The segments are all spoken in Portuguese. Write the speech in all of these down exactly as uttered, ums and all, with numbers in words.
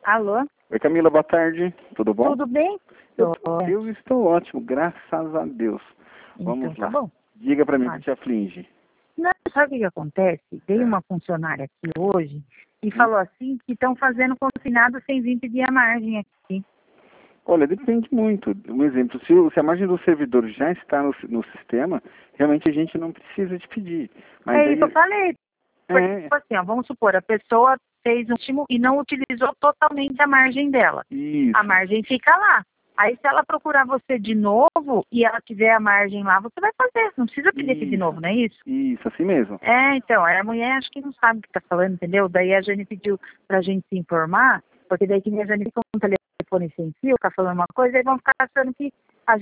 Alô? Oi, Camila, boa tarde. Tudo bom? Tudo bem? Eu, eu estou ótimo, graças a Deus. Vamos Então, lá. tá bom. Diga pra mim o Vai. que te aflige. Não, sabe o que que acontece? Veio É. uma funcionária aqui hoje e Hum? falou assim que estão fazendo consignado sem vir pedir a margem aqui. Olha, depende muito. Um exemplo, se, o- se a margem do servidor já está no, si- no sistema, realmente a gente não precisa te pedir. Mas É aí, isso que eu falei. Porque, é, tipo assim, ó, vamos supor, a pessoa fez um último e não utilizou totalmente a margem dela. isso, A margem fica lá. Aí se ela procurar você de novo e ela tiver a margem lá, você vai fazer. Não precisa pedir aqui de isso, novo, não é isso? isso, assim mesmo. É, então, aí a mulher acho que não sabe o que está falando, entendeu? Daí a Jane pediu pra gente se informar, porque daí que a Jane fica com o telefone sem fio, fica falando uma coisa, aí vão ficar achando que a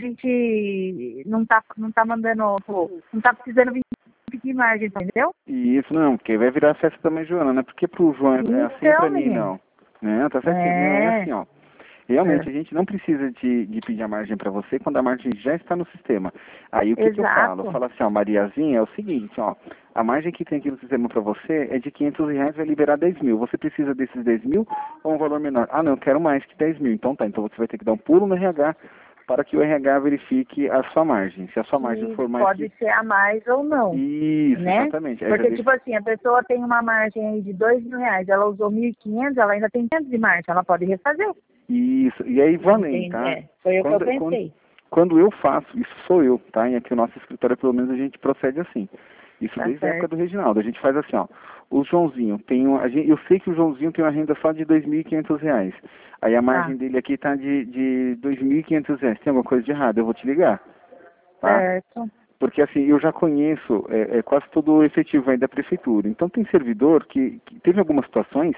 gente não tá, não tá mandando, pô, não tá precisando vir pedir margem, entendeu? E isso não, porque vai virar festa da mãe Joana, não é porque pro João é é assim, Então, pra mim menino. não. Não, tá certinho. Não, é É, assim, ó. Realmente, é, a gente não precisa de, de pedir a margem para você quando a margem já está no sistema. Aí o que, que eu falo? Eu exato. falo assim, ó, Mariazinha, é o seguinte, ó, a margem que tem aqui no sistema para você é de quinhentos reais, vai liberar dez mil. Você precisa desses dez mil ou um valor menor? Ah, não, eu quero mais que dez mil. Então tá, então você vai ter que dar um pulo no R H para que o R H verifique a sua margem. Se a sua margem Que for mais pode que... ser a mais ou não. Isso, Né? exatamente. Aí já Porque, deixa... tipo assim, a pessoa tem uma margem aí de dois mil reais, ela usou mil e quinhentos, ela ainda tem quinhentos de margem, ela pode refazer. Isso, e aí vou além, Entende? tá? É, foi o que eu Quando, quando, pensei. quando eu faço, isso sou eu, tá? E aqui o nosso escritório, pelo menos, a gente procede assim. Isso Tá desde a época certo. do Reginaldo. A gente faz assim, ó. O Joãozinho tem um, a gente, eu sei que o Joãozinho tem uma renda só de dois mil e quinhentos reais. Aí a margem Tá, dele aqui tá de, de dois mil e quinhentos reais. Tem alguma coisa de errado? Eu vou te ligar, tá? certo. Porque assim, eu já conheço é, é, quase todo o efetivo aí da prefeitura. Então tem servidor que, que teve algumas situações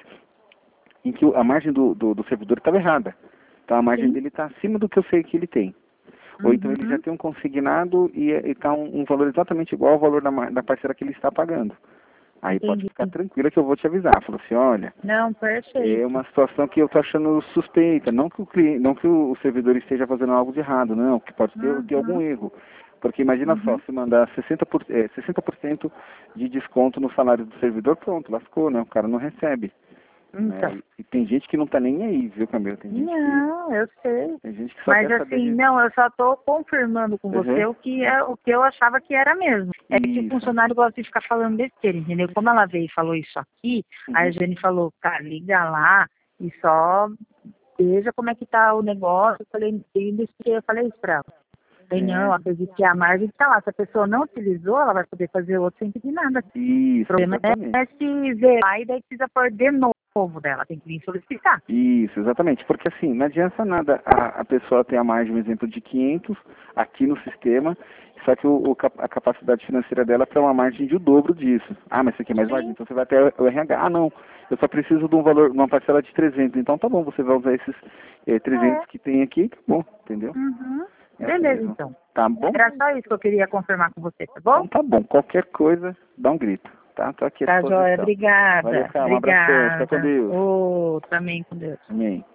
em que o- a margem do, do, do servidor estava errada. Então a margem Sim. dele está acima do que eu sei que ele tem. Ou então ele já Uhum. tem um consignado e está um, um valor exatamente igual ao valor da, ma- da parcela que ele está pagando. Aí pode Entendi. ficar tranquila que eu vou te avisar. Falou assim, olha, Não, é perfeito. uma situação que eu estou achando suspeita. Não que o cliente, não que o servidor esteja fazendo algo de errado, não, que pode ter, ter algum Uhum. erro. Porque imagina só, Uhum. se mandar sessenta por, é, sessenta por cento de desconto no salário do servidor, pronto, lascou, né? O cara não recebe. Né? Então. E, e tem gente que não tá nem aí, viu, Camila? Tem gente que, Não, eu sei. tem gente que só Mas quer saber assim, de... não, eu só estou confirmando com Uhum. você o que, é, o que eu achava que era mesmo. É que o Isso. funcionário gosta de ficar falando besteira, entendeu? Como ela veio e falou isso aqui, aí a Uhum. Jane falou, cara, liga lá e só veja como é que tá o negócio. Eu falei, eu falei isso pra ela. Falei, não, eu É, acredito que a margem está lá. Se a pessoa não utilizou, ela vai poder fazer outro sem pedir nada. O isso, problema exatamente. é se ver lá e daí precisa pôr de novo dela. Tem que vir solicitar. Isso, exatamente. Porque assim, não adianta nada a, a pessoa ter a margem, um exemplo, de quinhentos aqui no sistema, só que o, o cap- a capacidade financeira dela é uma margem de o dobro disso. Ah, mas isso aqui é mais margem, Sim. então você vai até o R H. Ah, não, eu só preciso de um valor, uma parcela de trezentos. Então tá bom, você vai usar esses eh, trezentos É. que tem aqui, tá bom, entendeu? Uhum. É assim Beleza, mesmo. então. Tá bom? Era só isso que eu queria confirmar com você, tá bom? Então tá bom. Qualquer coisa, dá um grito, tá? Tô aqui à Tá, joia. disposição. Valeu, Obrigada. cara. Um abração. Fica com Obrigada. Deus. Ô, também com Deus. Amém.